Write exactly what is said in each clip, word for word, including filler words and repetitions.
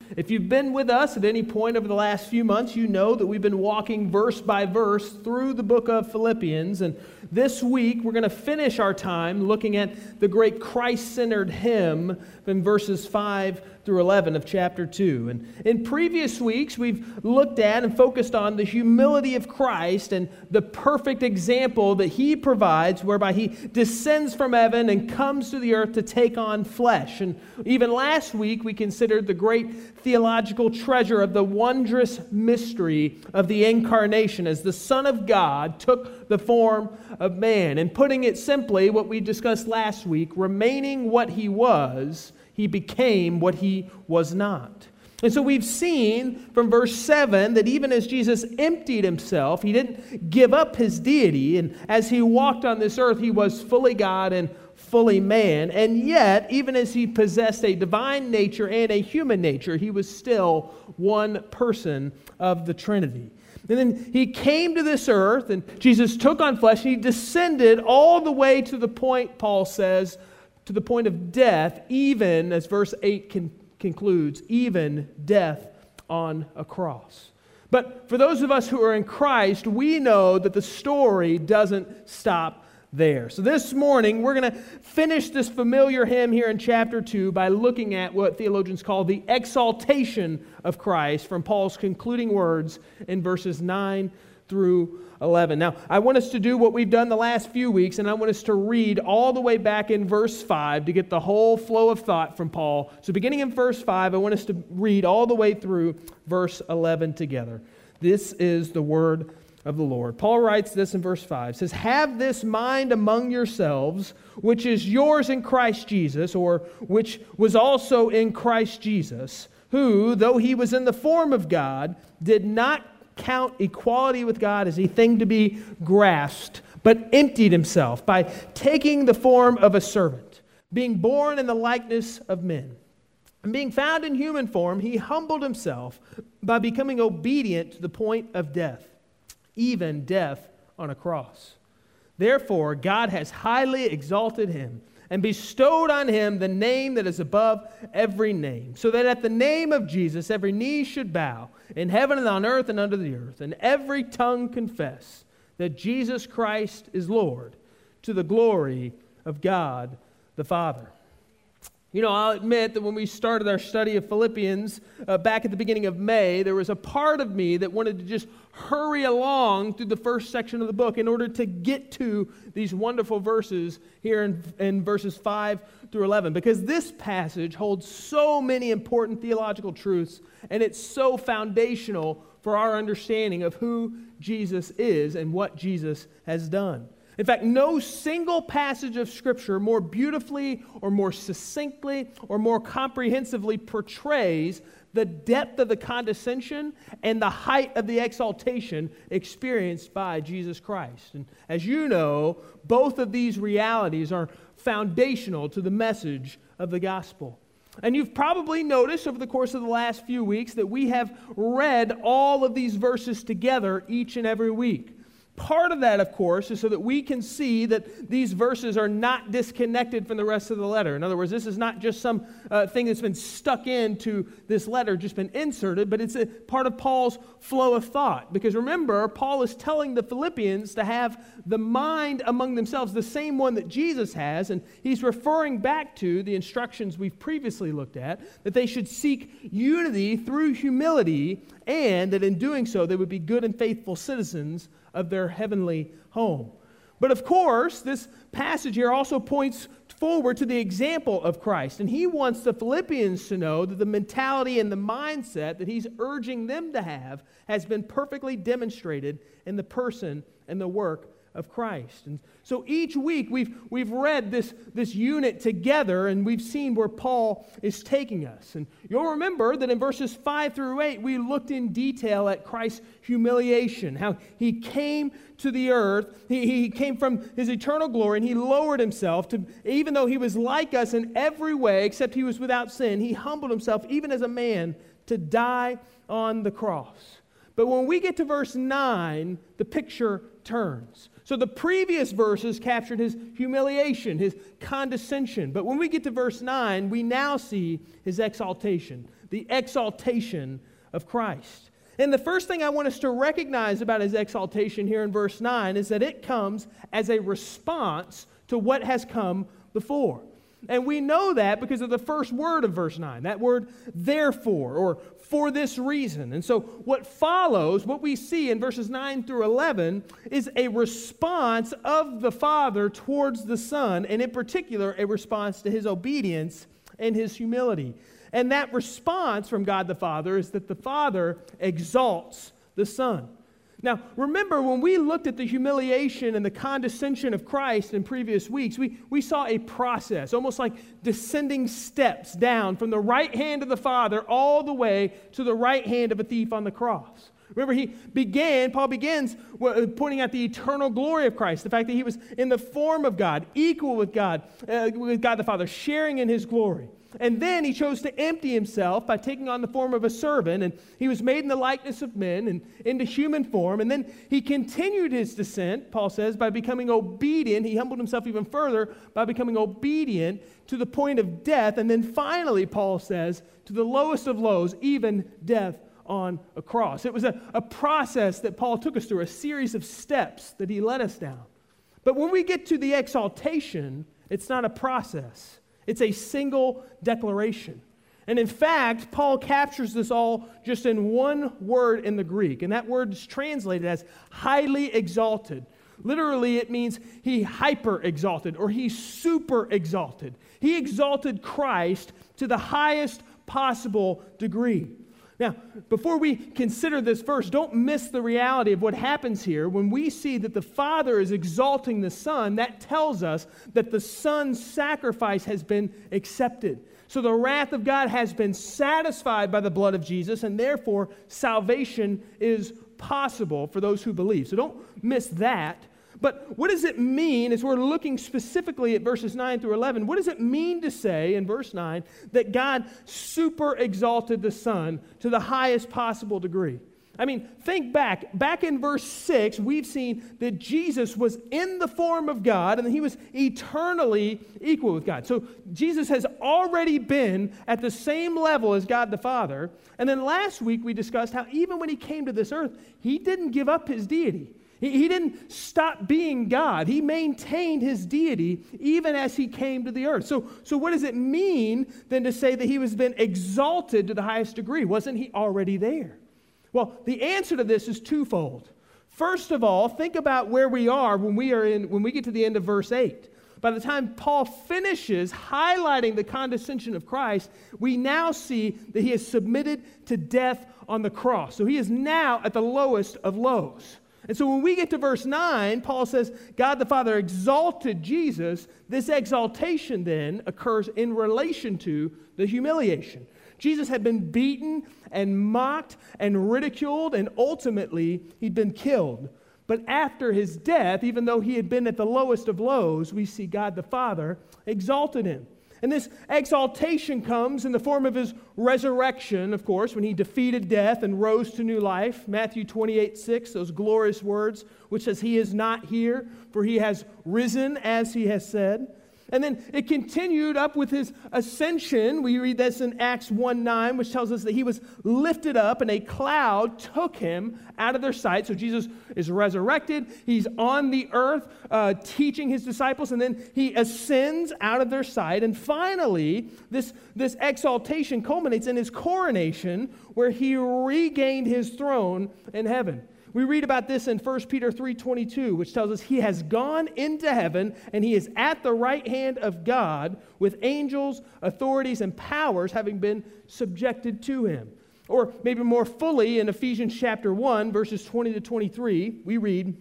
If you've been with us at any point over the last few months, you know that we've been walking verse by verse through the book of Philippians. And this week, we're going to finish our time looking at the great Christ-centered hymn in verses five through eleven of chapter two. And in previous weeks, we've looked at and focused on the humility of Christ and the perfect example that he provides, whereby he descends from heaven and comes to the earth to take on flesh. And even last week, we considered the great theological treasure of the wondrous mystery of the incarnation as the Son of God took the form of man. And putting it simply, what we discussed last week, remaining what he was, he became what he was not. And so we've seen from verse seven that even as Jesus emptied himself, he didn't give up his deity. And as he walked on this earth, he was fully God and fully man. And yet, even as he possessed a divine nature and a human nature, he was still one person of the Trinity. And then he came to this earth, and Jesus took on flesh, and he descended all the way to the point, Paul says, to the point of death, even, as verse eight con- concludes, even death on a cross. But for those of us who are in Christ, we know that the story doesn't stop there. So this morning, we're going to finish this familiar hymn here in chapter two by looking at what theologians call the exaltation of Christ from Paul's concluding words in verses nine through eleven. Now, I want us to do what we've done the last few weeks, and I want us to read all the way back in verse five to get the whole flow of thought from Paul. So beginning in verse five, I want us to read all the way through verse eleven together. This is the word of the Lord. Paul writes this in verse five. It says, "Have this mind among yourselves, which is yours in Christ Jesus," or which was also in Christ Jesus, "who, though he was in the form of God, did not count equality with God as a thing to be grasped, but emptied himself by taking the form of a servant, being born in the likeness of men. And being found in human form, he humbled himself by becoming obedient to the point of death, even death on a cross. Therefore, God has highly exalted him and bestowed on him the name that is above every name, so that at the name of Jesus every knee should bow, in heaven and on earth and under the earth, and every tongue confess that Jesus Christ is Lord, to the glory of God the Father." You know, I'll admit that when we started our study of Philippians uh, back at the beginning of May, there was a part of me that wanted to just hurry along through the first section of the book in order to get to these wonderful verses here in, in verses five through eleven, because this passage holds so many important theological truths, and it's so foundational for our understanding of who Jesus is and what Jesus has done. In fact, no single passage of Scripture more beautifully or more succinctly or more comprehensively portrays the depth of the condescension and the height of the exaltation experienced by Jesus Christ. And as you know, both of these realities are foundational to the message of the gospel. And you've probably noticed over the course of the last few weeks that we have read all of these verses together each and every week. Part of that, of course, is so that we can see that these verses are not disconnected from the rest of the letter. In other words, this is not just some uh, thing that's been stuck into this letter, just been inserted, but it's a part of Paul's flow of thought. Because remember, Paul is telling the Philippians to have the mind among themselves, the same one that Jesus has, and he's referring back to the instructions we've previously looked at, that they should seek unity through humility, and that in doing so, they would be good and faithful citizens of their heavenly home. But of course, this passage here also points forward to the example of Christ. And he wants the Philippians to know that the mentality and the mindset that he's urging them to have has been perfectly demonstrated in the person and the work of Christ. And so each week we've we've read this, this unit together, and we've seen where Paul is taking us. And you'll remember that in verses five through eight, we looked in detail at Christ's humiliation, how he came to the earth, he, he came from his eternal glory, and he lowered himself to, even though he was like us in every way, except he was without sin, he humbled himself even as a man to die on the cross. But when we get to verse nine, the picture turns. So the previous verses captured his humiliation, his condescension. But when we get to verse nine, we now see his exaltation. the exaltation of Christ. And the first thing I want us to recognize about his exaltation here in verse nine is that it comes as a response to what has come before. And we know that because of the first word of verse nine, that word therefore, or for this reason. And so what follows, what we see in verses nine through eleven, is a response of the Father towards the Son, and in particular, a response to his obedience and his humility. And that response from God the Father is that the Father exalts the Son. Now, remember, when we looked at the humiliation and the condescension of Christ in previous weeks, we, we saw a process, almost like descending steps down from the right hand of the Father all the way to the right hand of a thief on the cross. Remember, he began, Paul begins pointing out the eternal glory of Christ, the fact that he was in the form of God, equal with God, uh, with God the Father, sharing in his glory. And then he chose to empty himself by taking on the form of a servant, and he was made in the likeness of men and into human form. And then he continued his descent, Paul says, by becoming obedient. He humbled himself even further by becoming obedient to the point of death. And then finally, Paul says, to the lowest of lows, even death on a cross. It was a, a process that Paul took us through, a series of steps that he led us down. But when we get to the exaltation, it's not a process. It's a single declaration. And in fact, Paul captures this all just in one word in the Greek. And that word is translated as highly exalted. Literally, it means he hyper exalted or he super exalted. He exalted Christ to the highest possible degree. Now, before we consider this verse, don't miss the reality of what happens here. When we see that the Father is exalting the Son, that tells us that the Son's sacrifice has been accepted. So the wrath of God has been satisfied by the blood of Jesus, and therefore salvation is possible for those who believe. So don't miss that. But what does it mean, as we're looking specifically at verses nine through eleven, what does it mean to say in verse nine that God super exalted the Son to the highest possible degree? I mean, think back. Back in verse six, we've seen that Jesus was in the form of God and that he was eternally equal with God. So Jesus has already been at the same level as God the Father. And then last week we discussed how even when he came to this earth, he didn't give up his deity. He, he didn't stop being God. He maintained his deity even as he came to the earth. So, so what does it mean then to say that he was been exalted to the highest degree? Wasn't he already there? Well, the answer to this is twofold. First of all, think about where we are when we are in when we get to the end of verse eight. By the time Paul finishes highlighting the condescension of Christ, we now see that he is submitted to death on the cross. So he is now at the lowest of lows. And so when we get to verse nine, Paul says, God the Father exalted Jesus. This exaltation then occurs in relation to the humiliation. Jesus had been beaten and mocked and ridiculed, and ultimately he'd been killed. But after his death, even though he had been at the lowest of lows, we see God the Father exalted him. And this exaltation comes in the form of his resurrection, of course, when he defeated death and rose to new life. Matthew twenty-eight six, those glorious words, which says, he is not here, for he has risen as he has said. And then it continued up with his ascension. We read this in Acts one nine, which tells us that he was lifted up and a cloud took him out of their sight. So Jesus is resurrected. He's on the earth uh, teaching his disciples, and then he ascends out of their sight. And finally, this, this exaltation culminates in his coronation, where he regained his throne in heaven. We read about this in First Peter three twenty-two, which tells us he has gone into heaven and he is at the right hand of God with angels, authorities, and powers having been subjected to him. Or maybe more fully in Ephesians chapter one, verses twenty to twenty-three, we read,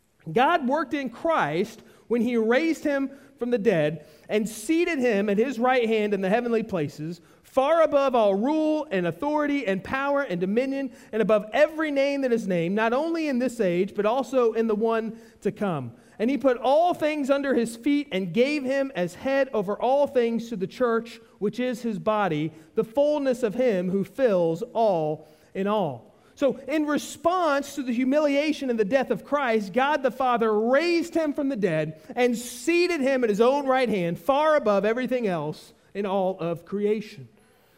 God worked in Christ when he raised him from the dead and seated him at his right hand in the heavenly places, far above all rule and authority and power and dominion, and above every name that is named, not only in this age, but also in the one to come. And he put all things under his feet and gave him as head over all things to the church, which is his body, the fullness of him who fills all in all. So in response to the humiliation and the death of Christ, God the Father raised him from the dead and seated him at his own right hand, far above everything else in all of creation.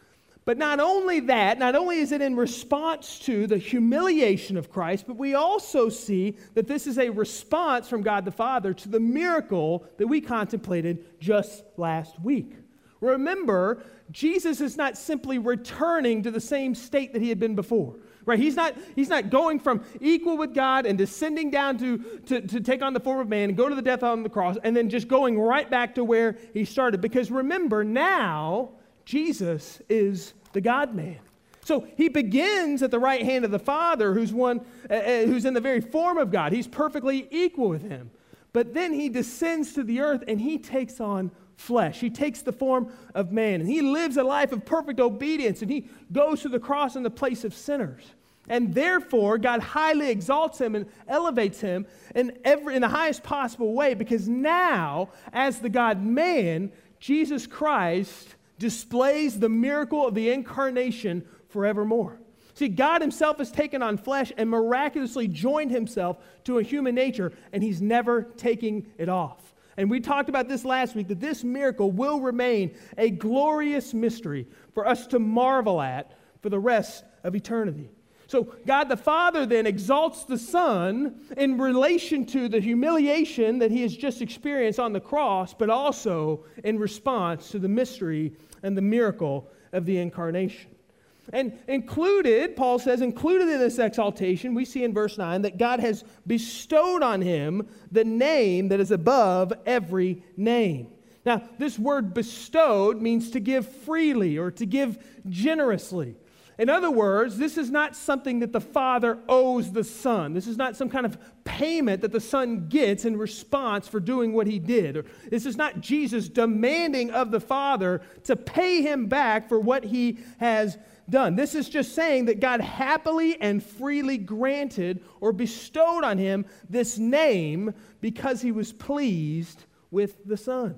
But not only that, not only is it in response to the humiliation of Christ, but we also see that this is a response from God the Father to the miracle that we contemplated just last week. Remember, Jesus is not simply returning to the same state that he had been before. Right? He's not, he's not going from equal with God and descending down to, to, to take on the form of man and go to the death on the cross and then just going right back to where he started. Because remember, now Jesus is the God-man. So he begins at the right hand of the Father, who's one, uh, who's in the very form of God. He's perfectly equal with him. But then he descends to the earth and he takes on flesh. He takes the form of man, and he lives a life of perfect obedience, and he goes to the cross in the place of sinners. And therefore, God highly exalts him and elevates him in every in the highest possible way, because now, as the God-man, Jesus Christ displays the miracle of the incarnation forevermore. See, God himself has taken on flesh and miraculously joined himself to a human nature, and he's never taking it off. And we talked about this last week, that this miracle will remain a glorious mystery for us to marvel at for the rest of eternity. So God the Father then exalts the Son in relation to the humiliation that he has just experienced on the cross, but also in response to the mystery and the miracle of the incarnation. And included, Paul says, included in this exaltation, we see in verse nine that God has bestowed on him the name that is above every name. Now, this word bestowed means to give freely or to give generously. In other words, this is not something that the Father owes the Son. This is not some kind of payment that the Son gets in response for doing what he did. Or this is not Jesus demanding of the Father to pay him back for what he has done. This is just saying that God happily and freely granted or bestowed on him this name because he was pleased with the Son.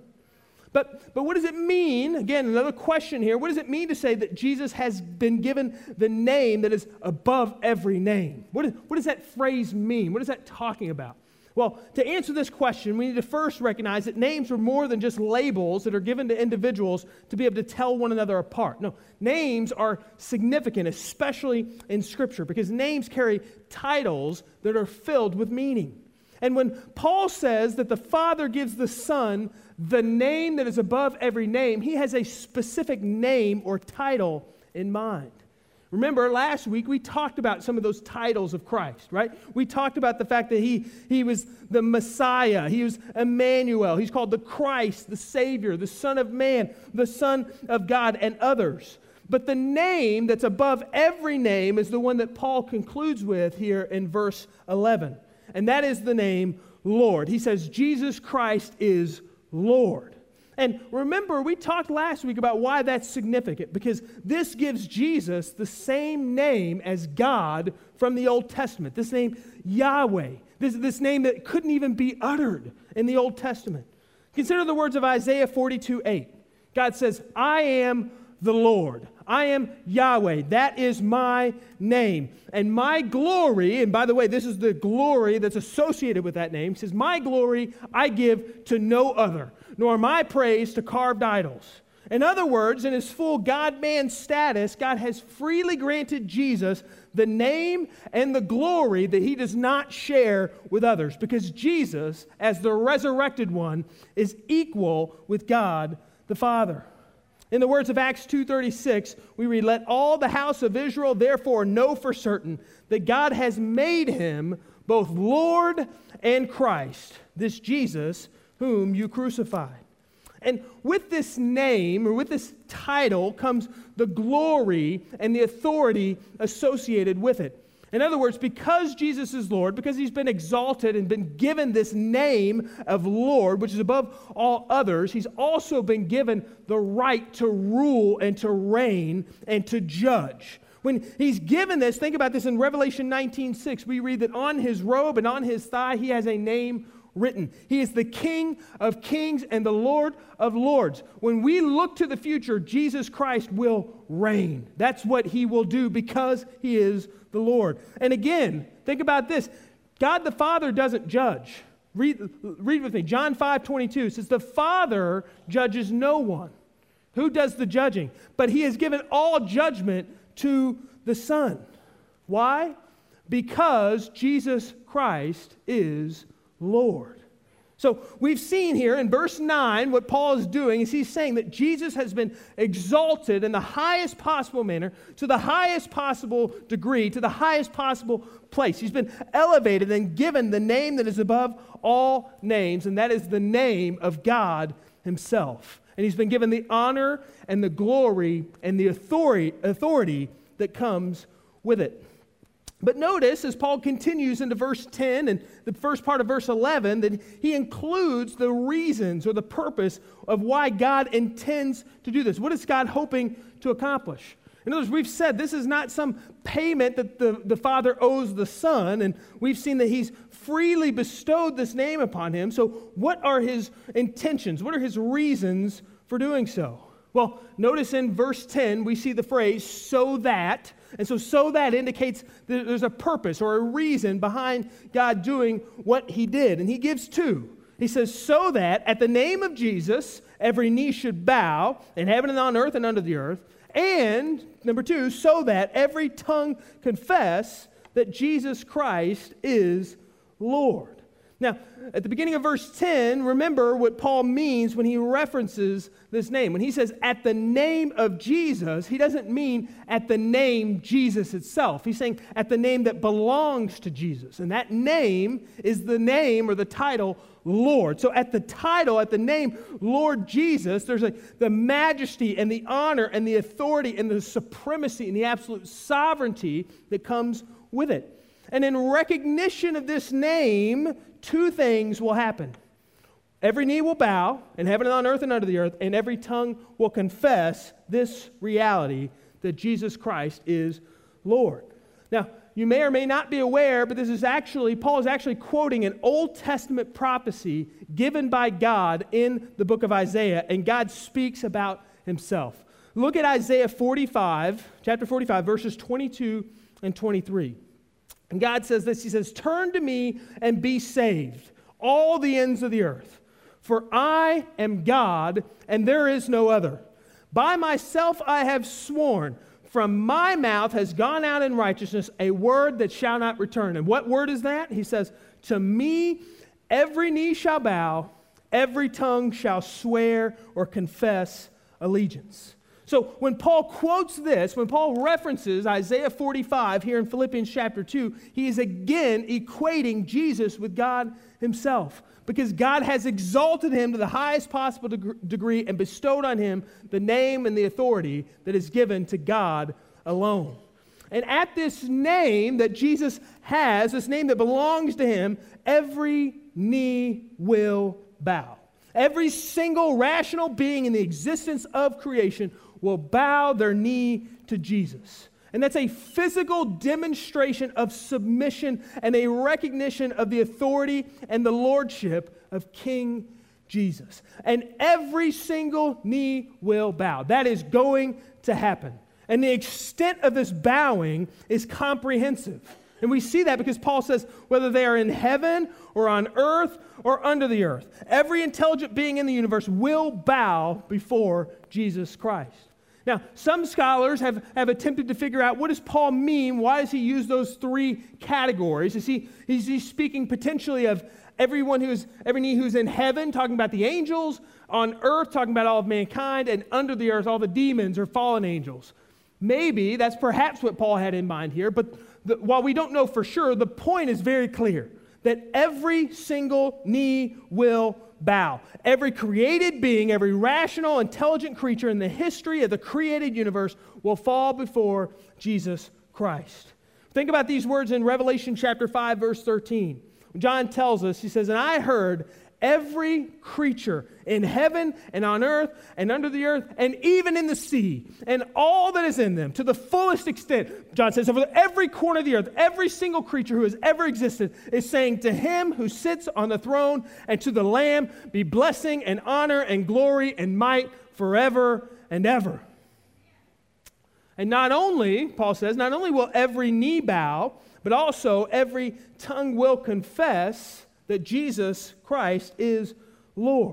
But, but what does it mean? Again, another question here. What does it mean to say that Jesus has been given the name that is above every name? What, is, what does that phrase mean? What is that talking about? Well, to answer this question, we need to first recognize that names are more than just labels that are given to individuals to be able to tell one another apart. No, names are significant, especially in Scripture, because names carry titles that are filled with meaning. And when Paul says that the Father gives the Son the name that is above every name, he has a specific name or title in mind. Remember, last week we talked about some of those titles of Christ, right? We talked about the fact that he, he was the Messiah, he was Emmanuel, he's called the Christ, the Savior, the Son of Man, the Son of God, and others. But the name that's above every name is the one that Paul concludes with here in verse eleven. And that is the name Lord. He says Jesus Christ is Lord. And remember, we talked last week about why that's significant, because this gives Jesus the same name as God from the Old Testament. This name, Yahweh. This, this name that couldn't even be uttered in the Old Testament. Consider the words of Isaiah forty-two eight. God says, I am the Lord. I am Yahweh. That is my name. And my glory, and by the way, this is the glory that's associated with that name. He says, my glory I give to no other, nor my praise to carved idols. In other words, in his full God-man status, God has freely granted Jesus the name and the glory that he does not share with others, because Jesus, as the resurrected one, is equal with God the Father. In the words of Acts two thirty-six, we read, let all the house of Israel therefore know for certain that God has made him both Lord and Christ, this Jesus whom you crucified. And with this name, or with this title, comes the glory and the authority associated with it. In other words, because Jesus is Lord, because he's been exalted and been given this name of Lord, which is above all others, he's also been given the right to rule and to reign and to judge. When he's given this, think about this in Revelation nineteen six, we read that on his robe and on his thigh he has a name written. He is the King of kings and the Lord of lords. When we look to the future, Jesus Christ will reign. That's what he will do because he is the Lord. And again, think about this. God the Father doesn't judge. Read, read with me. John five twenty-two says, the Father judges no one. Who does the judging? But he has given all judgment to the Son. Why? Because Jesus Christ is Lord. So we've seen here in verse nine what Paul is doing is he's saying that Jesus has been exalted in the highest possible manner, to the highest possible degree, to the highest possible place. He's been elevated and given the name that is above all names, and that is the name of God himself. And he's been given the honor and the glory and the authority, authority that comes with it. But notice, as Paul continues into verse ten and the first part of verse eleven, that he includes the reasons or the purpose of why God intends to do this. What is God hoping to accomplish? In other words, we've said this is not some payment that the, the Father owes the Son, and we've seen that he's freely bestowed this name upon him. So what are his intentions? What are his reasons for doing so? Well, notice in verse ten, we see the phrase, so that. And so, so that indicates that there's a purpose or a reason behind God doing what he did. And he gives two. He says, so that at the name of Jesus, every knee should bow in heaven and on earth and under the earth. And, number two, so that every tongue confess that Jesus Christ is Lord. Now, at the beginning of verse ten, remember what Paul means when he references this name. When he says, at the name of Jesus, he doesn't mean at the name Jesus itself. He's saying at the name that belongs to Jesus. And that name is the name or the title Lord. So at the title, at the name Lord Jesus, there's a, the majesty and the honor and the authority and the supremacy and the absolute sovereignty that comes with it. And in recognition of this name, two things will happen. Every knee will bow in heaven and on earth and under the earth, and every tongue will confess this reality that Jesus Christ is Lord. Now, you may or may not be aware, but this is actually, Paul is actually quoting an Old Testament prophecy given by God in the book of Isaiah, and God speaks about himself. Look at Isaiah forty-five, chapter forty-five, verses twenty-two and twenty-three. And God says this, he says, turn to me and be saved, all the ends of the earth. For I am God, and there is no other. By myself I have sworn, from my mouth has gone out in righteousness a word that shall not return. And what word is that? He says, to me every knee shall bow, every tongue shall swear or confess allegiance. So when Paul quotes this, when Paul references Isaiah forty-five here in Philippians chapter two, he is again equating Jesus with God himself, because God has exalted him to the highest possible deg- degree and bestowed on him the name and the authority that is given to God alone. And at this name that Jesus has, this name that belongs to him, every knee will bow. Every single rational being in the existence of creation will bow their knee to Jesus. And that's a physical demonstration of submission and a recognition of the authority and the lordship of King Jesus. And every single knee will bow. That is going to happen. And the extent of this bowing is comprehensive. And we see that because Paul says, whether they are in heaven or on earth or under the earth, every intelligent being in the universe will bow before Jesus Christ. Now, some scholars have, have attempted to figure out, what does Paul mean? Why does he use those three categories? Is he, is he speaking potentially of everyone who's, every knee who's in heaven, talking about the angels, on earth, talking about all of mankind, and under the earth, all the demons or fallen angels? Maybe that's perhaps what Paul had in mind here, but the, while we don't know for sure, the point is very clear, that every single knee will bow. Every created being, every rational, intelligent creature in the history of the created universe will fall before Jesus Christ. Think about these words in Revelation chapter five, verse thirteen. John tells us, he says, and I heard every creature in heaven and on earth and under the earth and even in the sea and all that is in them to the fullest extent. John says, over every corner of the earth, every single creature who has ever existed is saying, to him who sits on the throne and to the Lamb be blessing and honor and glory and might forever and ever. And not only, Paul says, not only will every knee bow, but also every tongue will confess that Jesus Christ is Lord.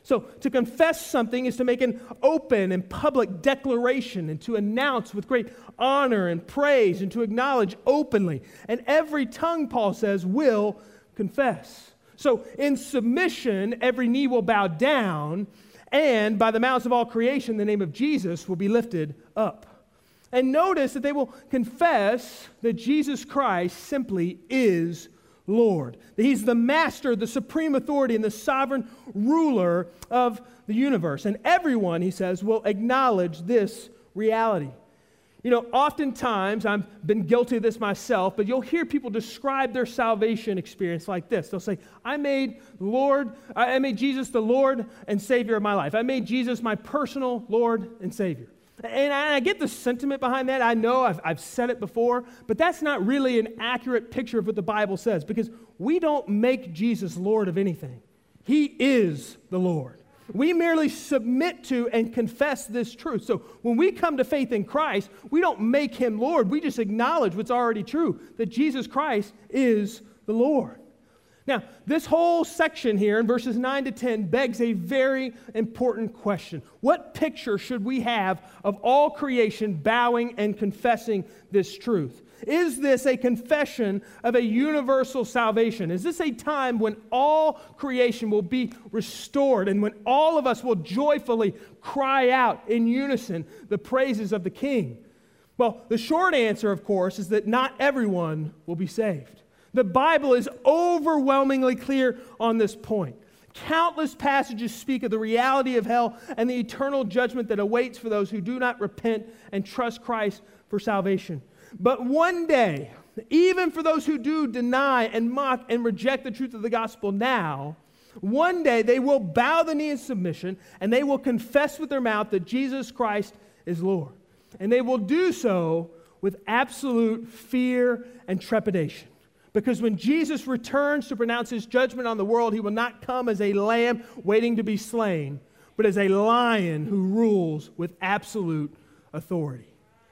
So to confess something is to make an open and public declaration and to announce with great honor and praise and to acknowledge openly. And every tongue, Paul says, will confess. So in submission, every knee will bow down, and by the mouths of all creation, the name of Jesus will be lifted up. And notice that they will confess that Jesus Christ simply is Lord. That He's the master, the supreme authority, and the sovereign ruler of the universe. And everyone, he says, will acknowledge this reality. You know, oftentimes, I've been guilty of this myself, but you'll hear people describe their salvation experience like this. They'll say, I made Lord, I made Jesus the Lord and Savior of my life. I made Jesus my personal Lord and Savior. And I get the sentiment behind that. I know I've, I've said it before, but that's not really an accurate picture of what the Bible says, because we don't make Jesus Lord of anything. He is the Lord. We merely submit to and confess this truth. So when we come to faith in Christ, we don't make Him Lord. We just acknowledge what's already true, that Jesus Christ is the Lord. Now, this whole section here in verses nine to ten begs a very important question. What picture should we have of all creation bowing and confessing this truth? Is this a confession of a universal salvation? Is this a time when all creation will be restored and when all of us will joyfully cry out in unison the praises of the King? Well, the short answer, of course, is that not everyone will be saved. The Bible is overwhelmingly clear on this point. Countless passages speak of the reality of hell and the eternal judgment that awaits for those who do not repent and trust Christ for salvation. But one day, even for those who do deny and mock and reject the truth of the gospel now, one day they will bow the knee in submission and they will confess with their mouth that Jesus Christ is Lord. And they will do so with absolute fear and trepidation. Because when Jesus returns to pronounce His judgment on the world, He will not come as a lamb waiting to be slain, but as a lion who rules with absolute authority.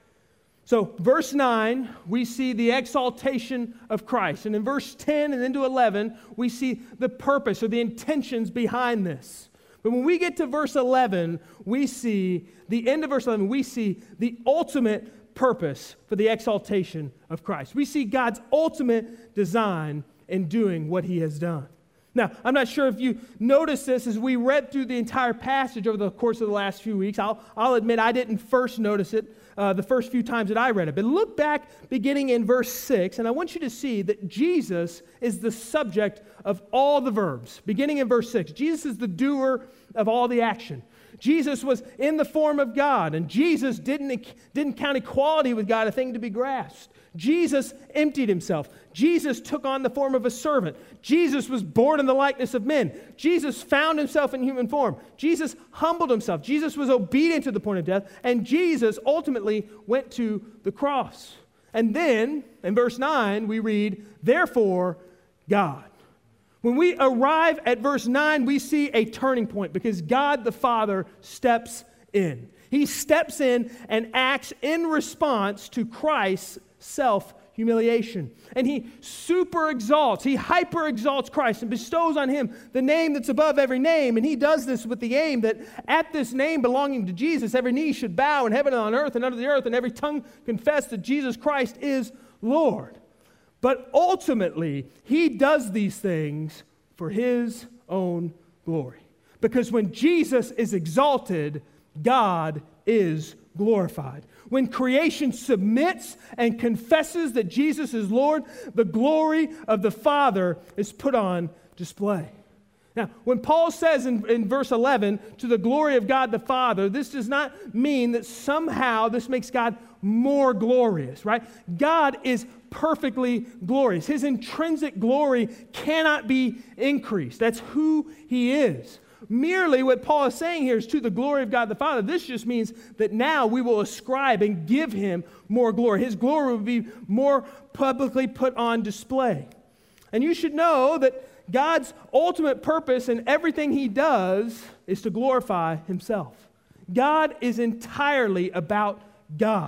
So, verse nine, we see the exaltation of Christ. And in verse ten and into eleven, we see the purpose or the intentions behind this. But when we get to verse eleven, we see, the end of verse eleven, we see the ultimate purpose for the exaltation of Christ. We see God's ultimate design in doing what He has done. Now, I'm not sure if you noticed this as we read through the entire passage over the course of the last few weeks. I'll, I'll admit I didn't first notice it uh, the first few times that I read it. But look back beginning in verse six, and I want you to see that Jesus is the subject of all the verbs. Beginning in verse six, Jesus is the doer of all the action. Jesus was in the form of God, and Jesus didn't, didn't count equality with God a thing to be grasped. Jesus emptied Himself. Jesus took on the form of a servant. Jesus was born in the likeness of men. Jesus found Himself in human form. Jesus humbled Himself. Jesus was obedient to the point of death, and Jesus ultimately went to the cross. And then, in verse nine, we read, therefore, God. When we arrive at verse nine, we see a turning point because God the Father steps in. He steps in and acts in response to Christ's self-humiliation. And He super exalts, He hyper exalts Christ and bestows on Him the name that's above every name. And He does this with the aim that at this name belonging to Jesus, every knee should bow in heaven and on earth and under the earth, and every tongue confess that Jesus Christ is Lord. But ultimately, He does these things for His own glory. Because when Jesus is exalted, God is glorified. When creation submits and confesses that Jesus is Lord, the glory of the Father is put on display. Now, when Paul says in, in verse eleven, to the glory of God the Father, this does not mean that somehow this makes God more glorious, right? God is perfectly glorious. His intrinsic glory cannot be increased. That's who He is. Merely what Paul is saying here is to the glory of God the Father. This just means that now we will ascribe and give Him more glory. His glory will be more publicly put on display. And you should know that God's ultimate purpose in everything He does is to glorify Himself. God is entirely about God.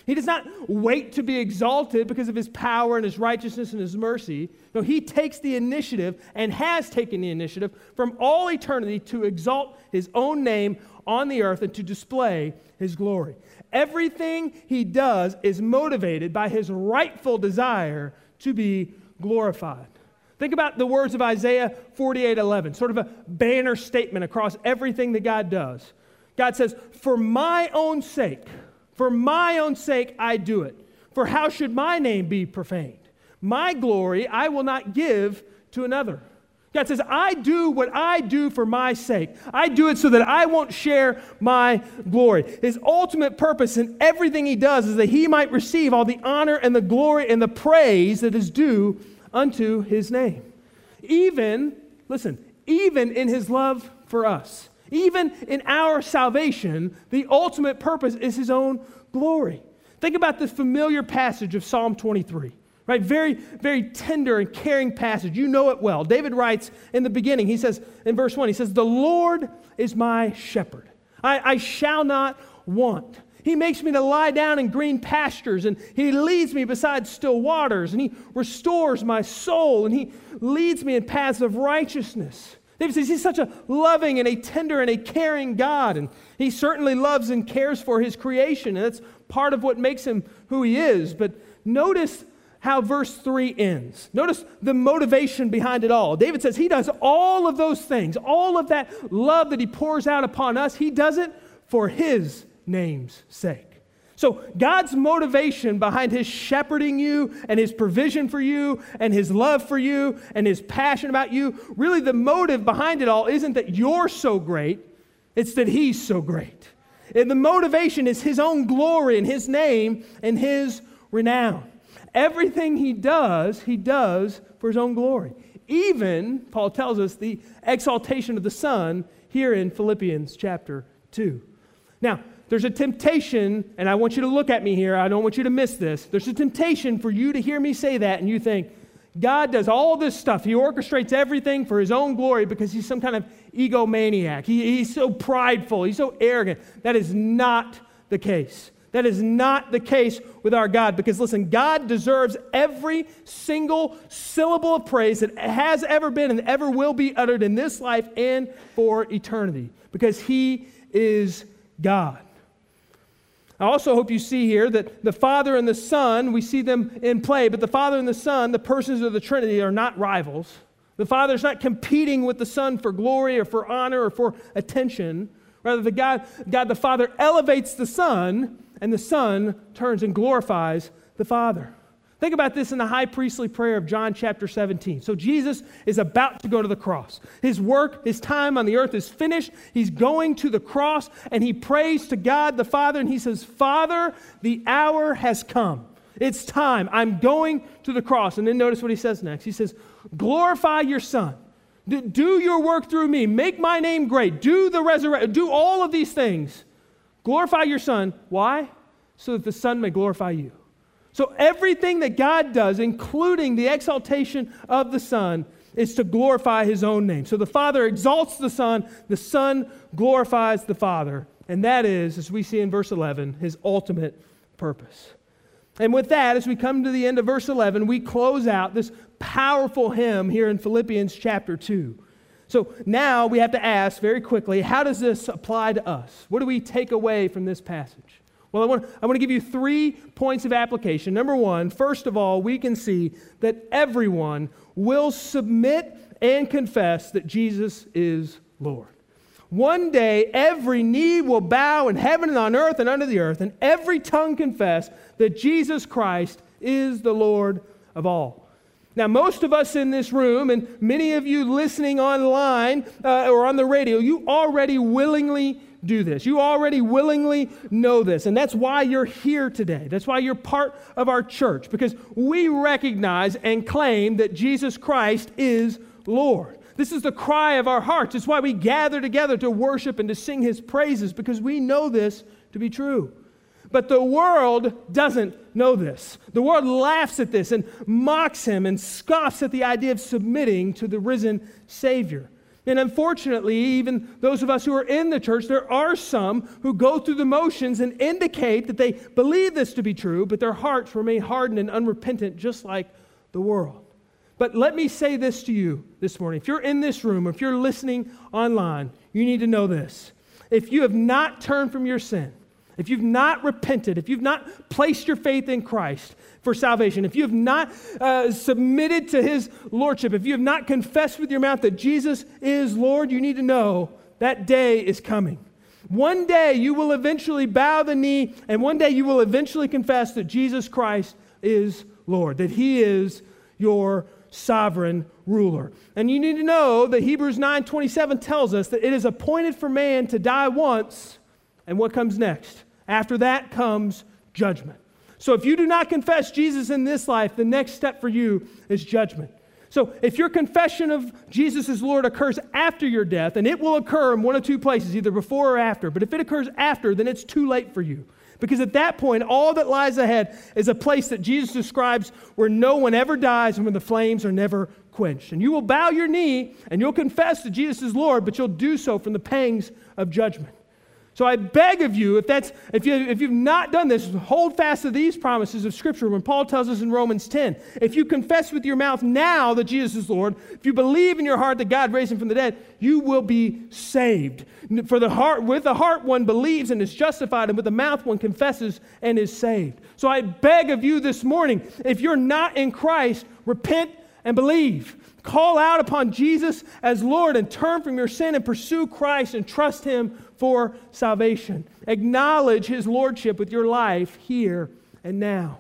He does not wait to be exalted because of his power and his righteousness and his mercy. No, he takes the initiative and has taken the initiative from all eternity to exalt his own name on the earth and to display his glory. Everything he does is motivated by his rightful desire to be glorified. Think about the words of Isaiah forty-eight eleven, sort of a banner statement across everything that God does. God says, for my own sake, for my own sake I do it. For how should my name be profaned? My glory I will not give to another. God says, I do what I do for my sake. I do it so that I won't share my glory. His ultimate purpose in everything he does is that he might receive all the honor and the glory and the praise that is due unto his name. Even, listen, even in his love for us, even in our salvation, the ultimate purpose is his own glory. Think about the familiar passage of Psalm twenty-three. Right, very, very tender and caring passage. You know it well. David writes in the beginning, he says, in verse one, he says, the Lord is my shepherd. I, I shall not want. He makes me to lie down in green pastures, and he leads me beside still waters, and he restores my soul, and he leads me in paths of righteousness. David says he's such a loving and a tender and a caring God, and he certainly loves and cares for his creation, and that's part of what makes him who he is. But notice how verse three ends. Notice the motivation behind it all. David says he does all of those things, all of that love that he pours out upon us, he does it for his name's sake. So God's motivation behind his shepherding you and his provision for you and his love for you and his passion about you, really the motive behind it all isn't that you're so great, it's that he's so great. And the motivation is his own glory and his name and his renown. Everything he does, he does for his own glory. Even, Paul tells us, the exaltation of the Son here in Philippians chapter two. Now, there's a temptation, and I want you to look at me here. I don't want you to miss this. There's a temptation for you to hear me say that, and you think, God does all this stuff. He orchestrates everything for his own glory because he's some kind of egomaniac. He, he's so prideful. He's so arrogant. That is not the case. That is not the case with our God because, listen, God deserves every single syllable of praise that has ever been and ever will be uttered in this life and for eternity because he is God. I also hope you see here that the Father and the Son, we see them in play, but the Father and the Son, the persons of the Trinity, are not rivals. The Father's not competing with the Son for glory or for honor or for attention. Rather, the God, God the Father elevates the Son, and the Son turns and glorifies the Father. Think about this in the high priestly prayer of John chapter seventeen. So Jesus is about to go to the cross. His work, his time on the earth is finished. He's going to the cross, and he prays to God the Father, and he says, Father, the hour has come. It's time. I'm going to the cross. And then notice what he says next. He says, glorify your Son. Do your work through me. Make my name great. Do the resurrection. Do all of these things. Glorify your Son. Why? So that the Son may glorify you. So everything that God does, including the exaltation of the Son, is to glorify his own name. So the Father exalts the Son. The Son glorifies the Father. And that is, as we see in verse eleven, his ultimate purpose. And with that, as we come to the end of verse eleven, we close out this powerful hymn here in Philippians chapter two. So now we have to ask very quickly, how does this apply to us? What do we take away from this passage? Well, I want, I want to give you three points of application. Number one, first of all, we can see that everyone will submit and confess that Jesus is Lord. One day, every knee will bow in heaven and on earth and under the earth, and every tongue confess that Jesus Christ is the Lord of all. Now, most of us in this room, and many of you listening online uh, or on the radio, you already willingly do this. You already willingly know this, and that's why you're here today. That's why you're part of our church, because we recognize and claim that Jesus Christ is Lord. This is the cry of our hearts. It's why we gather together to worship and to sing his praises, because we know this to be true. But the world doesn't know this. The world laughs at this and mocks him and scoffs at the idea of submitting to the risen Savior. And unfortunately, even those of us who are in the church, there are some who go through the motions and indicate that they believe this to be true, but their hearts remain hardened and unrepentant, just like the world. But let me say this to you this morning. If you're in this room, or if you're listening online, you need to know this. If you have not turned from your sin, if you've not repented, if you've not placed your faith in Christ for salvation, if you have not uh, submitted to His Lordship, if you have not confessed with your mouth that Jesus is Lord, you need to know that day is coming. One day you will eventually bow the knee, and one day you will eventually confess that Jesus Christ is Lord, that He is your sovereign ruler. And you need to know that Hebrews nine twenty-seven tells us that it is appointed for man to die once, and what comes next? After that comes judgment. So if you do not confess Jesus in this life, the next step for you is judgment. So if your confession of Jesus as Lord occurs after your death, and it will occur in one of two places, either before or after, but if it occurs after, then it's too late for you. Because at that point, all that lies ahead is a place that Jesus describes where no one ever dies and where the flames are never quenched. And you will bow your knee and you'll confess that Jesus is Lord, but you'll do so from the pangs of judgment. So I beg of you, if that's if you if you've not done this, hold fast to these promises of Scripture when Paul tells us in Romans ten. If you confess with your mouth now that Jesus is Lord, if you believe in your heart that God raised Him from the dead, you will be saved. For the heart, with the heart one believes and is justified, and with the mouth one confesses and is saved. So I beg of you this morning, if you're not in Christ, repent and believe. Call out upon Jesus as Lord and turn from your sin and pursue Christ and trust Him for salvation. Acknowledge His Lordship with your life here and now.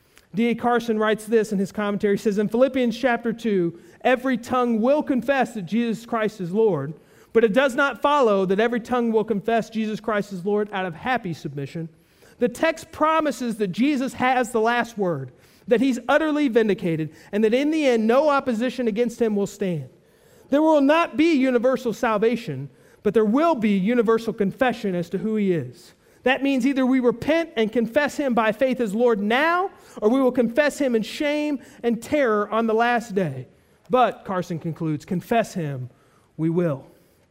D A Carson writes this in his commentary. He says, in Philippians chapter two, every tongue will confess that Jesus Christ is Lord, but it does not follow that every tongue will confess Jesus Christ is Lord out of happy submission. The text promises that Jesus has the last word, that He's utterly vindicated, and that in the end, no opposition against Him will stand. There will not be universal salvation, but there will be universal confession as to who He is. That means either we repent and confess Him by faith as Lord now, or we will confess Him in shame and terror on the last day. But, Carson concludes, confess Him we will.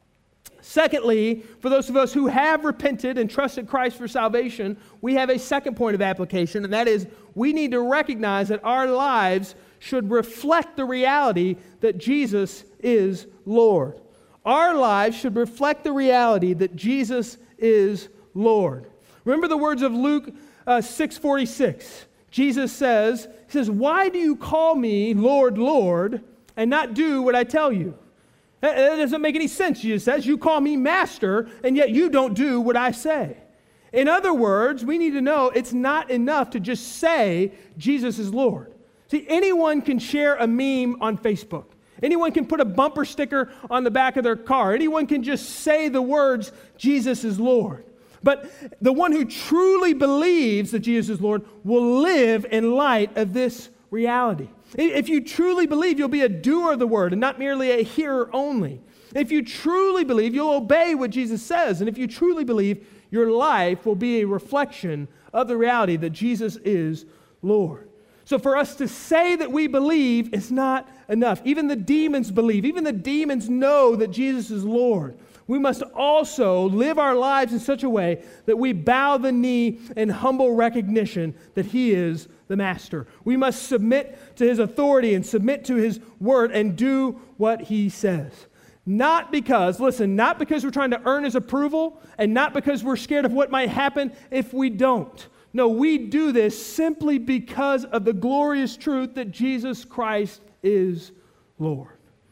Secondly, for those of us who have repented and trusted Christ for salvation, we have a second point of application, and that is we need to recognize that our lives should reflect the reality that Jesus is Lord. Our lives should reflect the reality that Jesus is Lord. Remember the words of Luke uh, six forty-six. Jesus says, He says, why do you call me Lord, Lord, and not do what I tell you? That doesn't make any sense, Jesus says. You call me master, and yet you don't do what I say. In other words, we need to know it's not enough to just say Jesus is Lord. See, anyone can share a meme on Facebook. Anyone can put a bumper sticker on the back of their car. Anyone can just say the words, Jesus is Lord. But the one who truly believes that Jesus is Lord will live in light of this reality. If you truly believe, you'll be a doer of the word and not merely a hearer only. If you truly believe, you'll obey what Jesus says. And if you truly believe, your life will be a reflection of the reality that Jesus is Lord. So for us to say that we believe is not enough. Even the demons believe. Even the demons know that Jesus is Lord. We must also live our lives in such a way that we bow the knee in humble recognition that He is the Master. We must submit to His authority and submit to His word and do what He says. Not because, listen, not because we're trying to earn His approval and not because we're scared of what might happen if we don't. No, we do this simply because of the glorious truth that Jesus Christ is Lord.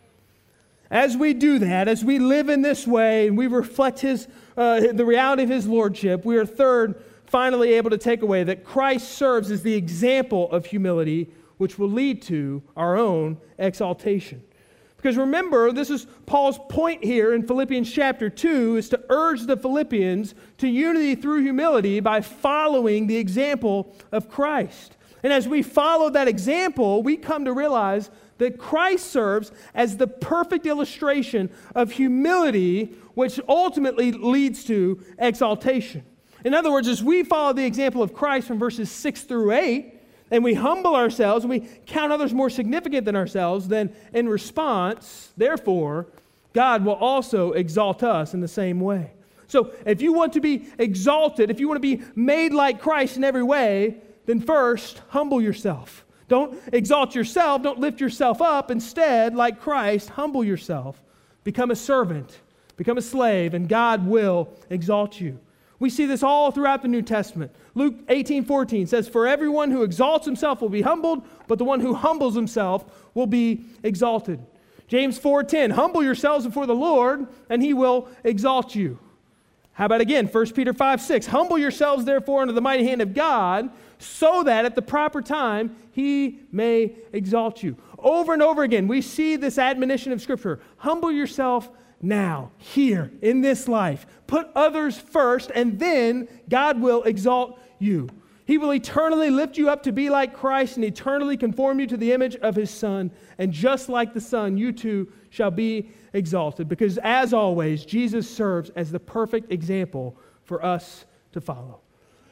As we do that, as we live in this way and we reflect His, uh, the reality of His Lordship, we are third, finally able to take away that Christ serves as the example of humility, which will lead to our own exaltation. Because remember, this is Paul's point here in Philippians chapter two, is to urge the Philippians to unity through humility by following the example of Christ. And as we follow that example, we come to realize that Christ serves as the perfect illustration of humility, which ultimately leads to exaltation. In other words, as we follow the example of Christ from verses six through eight, and we humble ourselves, and we count others more significant than ourselves, then in response, therefore, God will also exalt us in the same way. So if you want to be exalted, if you want to be made like Christ in every way, then first, humble yourself. Don't exalt yourself. Don't lift yourself up. Instead, like Christ, humble yourself. Become a servant. Become a slave, and God will exalt you. We see this all throughout the New Testament. Luke eighteen fourteen says, "For everyone who exalts himself will be humbled, but the one who humbles himself will be exalted." James four ten, "Humble yourselves before the Lord, and He will exalt you." How about again, First Peter five six, "Humble yourselves therefore under the mighty hand of God, so that at the proper time He may exalt you." Over and over again, we see this admonition of Scripture. Humble yourself now, here, in this life. Put others first, and then God will exalt you. He will eternally lift you up to be like Christ and eternally conform you to the image of His Son. And just like the Son, you too shall be exalted. Because as always, Jesus serves as the perfect example for us to follow.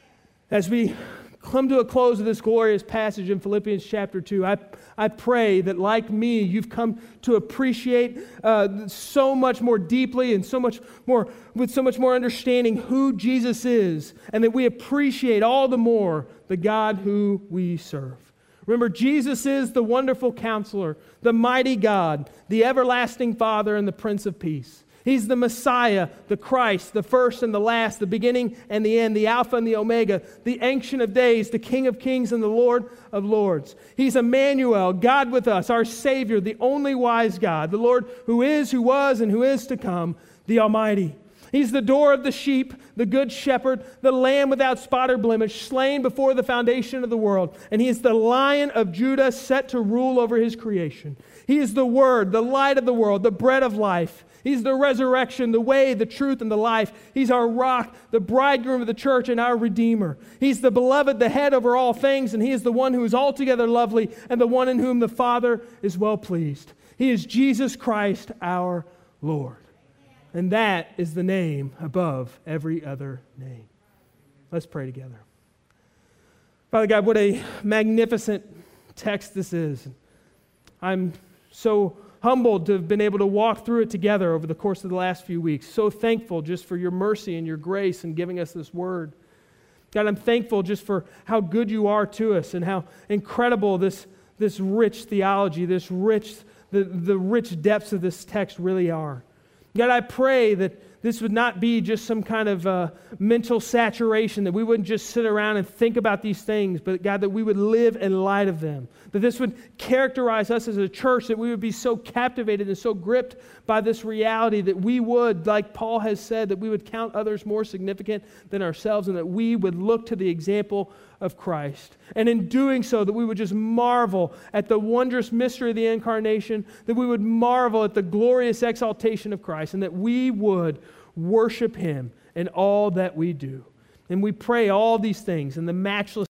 As we come to a close of this glorious passage in Philippians chapter two, I, I pray that like me, you've come to appreciate uh, so much more deeply and so much more, with so much more understanding who Jesus is, and that we appreciate all the more the God who we serve. Remember, Jesus is the wonderful Counselor, the mighty God, the everlasting Father, and the Prince of Peace. He's the Messiah, the Christ, the first and the last, the beginning and the end, the Alpha and the Omega, the Ancient of Days, the King of Kings and the Lord of Lords. He's Emmanuel, God with us, our Savior, the only wise God, the Lord who is, who was, and who is to come, the Almighty. He's the door of the sheep, the good shepherd, the lamb without spot or blemish, slain before the foundation of the world. And He is the Lion of Judah, set to rule over His creation. He is the Word, the light of the world, the bread of life. He's the resurrection, the way, the truth, and the life. He's our rock, the bridegroom of the church, and our Redeemer. He's the beloved, the head over all things, and He is the one who is altogether lovely and the one in whom the Father is well pleased. He is Jesus Christ, our Lord. And that is the name above every other name. Let's pray together. Father God, what a magnificent text this is. I'm so humbled to have been able to walk through it together over the course of the last few weeks. So thankful just for your mercy and your grace in giving us this word. God, I'm thankful just for how good you are to us and how incredible this, this rich theology, this rich, the, the rich depths of this text really are. God, I pray that this would not be just some kind of uh, mental saturation, that we wouldn't just sit around and think about these things, but God, that we would live in light of them. That this would characterize us as a church, that we would be so captivated and so gripped by this reality that we would, like Paul has said, that we would count others more significant than ourselves, and that we would look to the example of Christ. And in doing so, that we would just marvel at the wondrous mystery of the incarnation, that we would marvel at the glorious exaltation of Christ, and that we would worship Him in all that we do. And we pray all these things in the matchless